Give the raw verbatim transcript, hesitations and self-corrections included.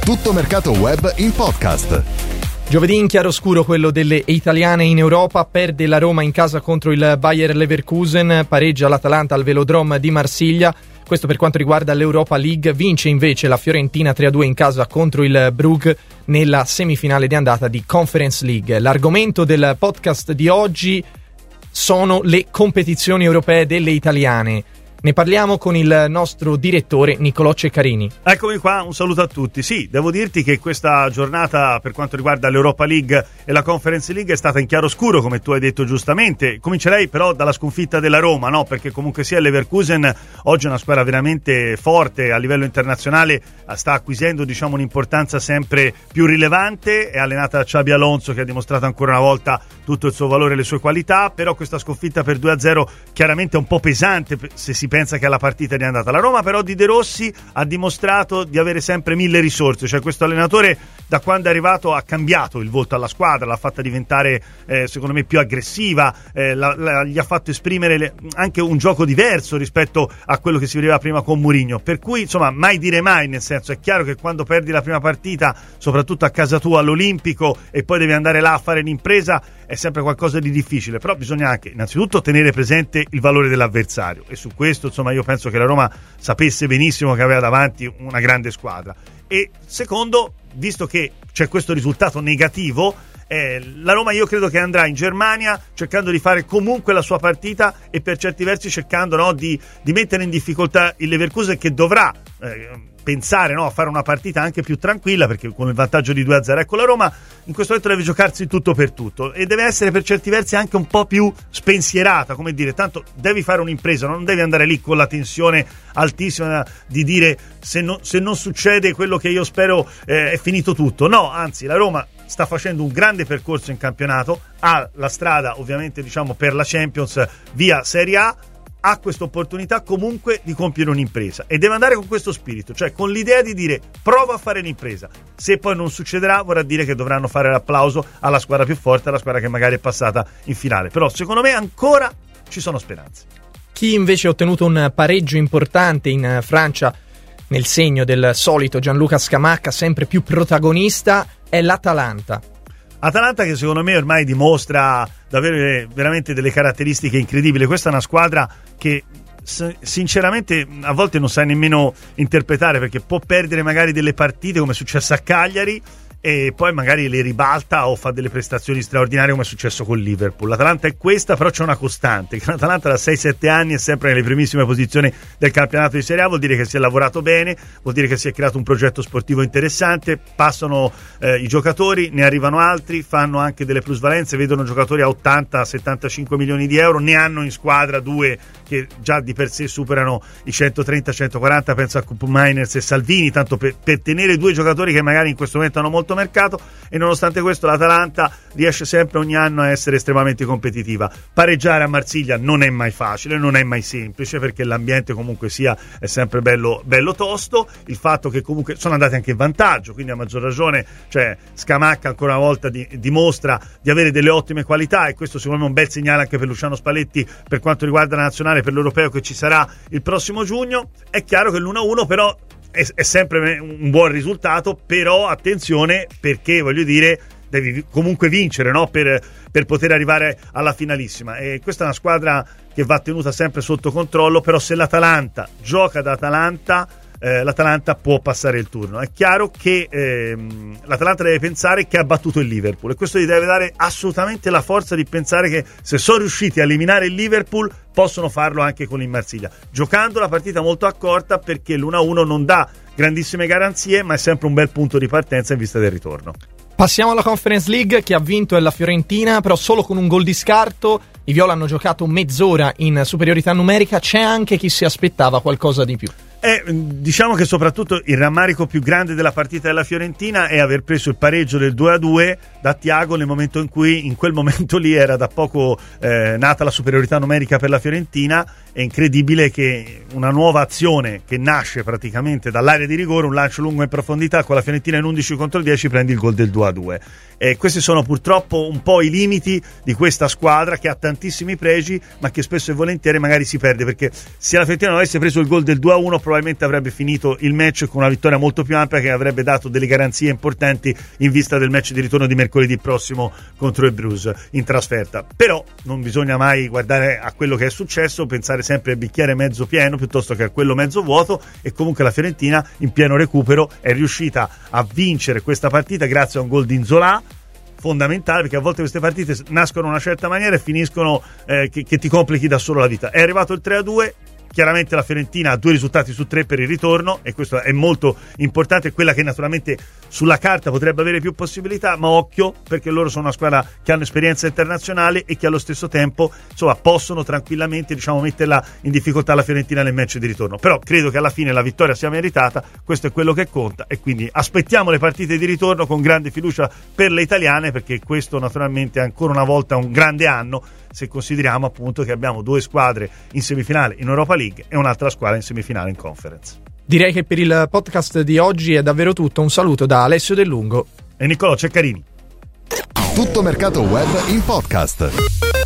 Tutto mercato web in podcast. Giovedì in chiaroscuro quello delle italiane in Europa, perde la Roma in casa contro il Bayer Leverkusen, pareggia l'Atalanta al Velodrome di Marsiglia. Questo per quanto riguarda l'Europa League. Vince invece la Fiorentina tre a due in casa contro il Brugge nella semifinale di andata di Conference League. L'argomento del podcast di oggi sono le competizioni europee delle italiane. Ne parliamo con il nostro direttore Niccolò Ceccarini. Eccomi qua, un saluto a tutti. Sì, devo dirti che questa giornata per quanto riguarda l'Europa League e la Conference League è stata in chiaroscuro, come tu hai detto giustamente. Comincerei però dalla sconfitta della Roma, no? Perché comunque sia il Leverkusen oggi è una squadra veramente forte a livello internazionale, sta acquisendo diciamo un'importanza sempre più rilevante, è allenata da Xabi Alonso che ha dimostrato ancora una volta tutto il suo valore e le sue qualità, però questa sconfitta per due a zero chiaramente è un po' pesante se si pensa che alla partita è andata. La Roma però di De Rossi ha dimostrato di avere sempre mille risorse, cioè questo allenatore da quando è arrivato ha cambiato il volto alla squadra, l'ha fatta diventare eh, secondo me più aggressiva, eh, la, la, gli ha fatto esprimere le, anche un gioco diverso rispetto a quello che si vedeva prima con Mourinho, per cui insomma mai dire mai, nel senso è chiaro che quando perdi la prima partita soprattutto a casa tua all'Olimpico e poi devi andare là a fare l'impresa è sempre qualcosa di difficile, però bisogna anche innanzitutto tenere presente il valore dell'avversario e su questo insomma io penso che la Roma sapesse benissimo che aveva davanti una grande squadra. E secondo, visto che c'è questo risultato negativo, eh, la Roma io credo che andrà in Germania cercando di fare comunque la sua partita e per certi versi cercando no, di, di mettere in difficoltà il Leverkusen, che dovrà eh, pensare no, a fare una partita anche più tranquilla, perché con il vantaggio di due a zero ecco la Roma in questo momento deve giocarsi tutto per tutto e deve essere per certi versi anche un po' più spensierata, come dire, tanto devi fare un'impresa, non devi andare lì con la tensione altissima di dire se, no, se non succede quello che io spero eh, è finito tutto. No, anzi la Roma sta facendo un grande percorso in campionato, ha la strada ovviamente diciamo per la Champions via Serie A, ha questa opportunità comunque di compiere un'impresa e deve andare con questo spirito, cioè con l'idea di dire prova a fare l'impresa, se poi non succederà vorrà dire che dovranno fare l'applauso alla squadra più forte, alla squadra che magari è passata in finale, però secondo me ancora ci sono speranze. Chi invece ha ottenuto un pareggio importante in Francia nel segno del solito Gianluca Scamacca, sempre più protagonista, è l'Atalanta. Atalanta che secondo me ormai dimostra di avere veramente delle caratteristiche incredibili. Questa è una squadra che sinceramente a volte non sai nemmeno interpretare, perché può perdere magari delle partite come è successo a Cagliari e poi magari le ribalta o fa delle prestazioni straordinarie come è successo con Liverpool. L'Atalanta è questa, però c'è una costante, che l'Atalanta da sei sette anni è sempre nelle primissime posizioni del campionato di Serie A, vuol dire che si è lavorato bene, vuol dire che si è creato un progetto sportivo interessante, passano eh, i giocatori, ne arrivano altri, fanno anche delle plusvalenze, vedono giocatori a ottanta settantacinque milioni di euro, ne hanno in squadra due che già di per sé superano i centotrenta centoquaranta, penso a Koop Meiners e Salvini, tanto per, per tenere due giocatori che magari in questo momento hanno molto mercato, e nonostante questo l'Atalanta riesce sempre ogni anno a essere estremamente competitiva. Pareggiare a Marsiglia non è mai facile, non è mai semplice, perché l'ambiente comunque sia è sempre bello, bello tosto, il fatto che comunque sono andati anche in vantaggio, quindi a maggior ragione cioè Scamacca ancora una volta di, dimostra di avere delle ottime qualità, e questo secondo me è un bel segnale anche per Luciano Spalletti per quanto riguarda la nazionale, per l'europeo che ci sarà il prossimo giugno. È chiaro che l'uno a uno però è, è sempre un buon risultato, però attenzione, perché voglio dire devi comunque vincere, no? per, per poter arrivare alla finalissima, e questa è una squadra che va tenuta sempre sotto controllo, però se l'Atalanta gioca da Atalanta eh, l'Atalanta può passare il turno. È chiaro che ehm, l'Atalanta deve pensare che ha battuto il Liverpool, e questo gli deve dare assolutamente la forza di pensare che se sono riusciti a eliminare il Liverpool possono farlo anche con il Marsiglia, giocando la partita molto accorta, perché l'uno a uno non dà grandissime garanzie, ma è sempre un bel punto di partenza in vista del ritorno. Passiamo alla Conference League. Chi ha vinto è la Fiorentina, però solo con un gol di scarto. I viola hanno giocato mezz'ora in superiorità numerica, c'è anche chi si aspettava qualcosa di più. Eh, diciamo che soprattutto il rammarico più grande della partita della Fiorentina è aver preso il pareggio del due a due da Thiago nel momento in cui in quel momento lì era da poco eh, nata la superiorità numerica per la Fiorentina, è incredibile che una nuova azione che nasce praticamente dall'area di rigore, un lancio lungo in profondità con la Fiorentina in undici contro dieci, prendi il gol del due a due. E questi sono purtroppo un po' i limiti di questa squadra che ha tantissimi pregi ma che spesso e volentieri magari si perde, perché se la Fiorentina non avesse preso il gol del due a uno probabilmente avrebbe finito il match con una vittoria molto più ampia che avrebbe dato delle garanzie importanti in vista del match di ritorno di mercoledì prossimo contro il Bruges in trasferta. Però non bisogna mai guardare a quello che è successo, pensare sempre al bicchiere mezzo pieno piuttosto che a quello mezzo vuoto, e comunque la Fiorentina in pieno recupero è riuscita a vincere questa partita grazie a un gol di Nzola fondamentale, perché a volte queste partite nascono in una certa maniera e finiscono eh, che, che ti complichi da solo la vita. È arrivato il tre a due. Chiaramente la Fiorentina ha due risultati su tre per il ritorno e questo è molto importante, quella che naturalmente sulla carta potrebbe avere più possibilità, ma occhio, perché loro sono una squadra che hanno esperienza internazionale e che allo stesso tempo insomma possono tranquillamente, diciamo, metterla in difficoltà la Fiorentina nel match di ritorno. Però credo che alla fine la vittoria sia meritata, questo è quello che conta, e quindi aspettiamo le partite di ritorno con grande fiducia per le italiane, perché questo naturalmente è ancora una volta un grande anno, se consideriamo appunto che abbiamo due squadre in semifinale in Europa League e un'altra squadra in semifinale in Conference. Direi che per il podcast di oggi è davvero tutto. Un saluto da Alessio Del Lungo e Niccolò Ceccarini. Tutto mercato web in podcast.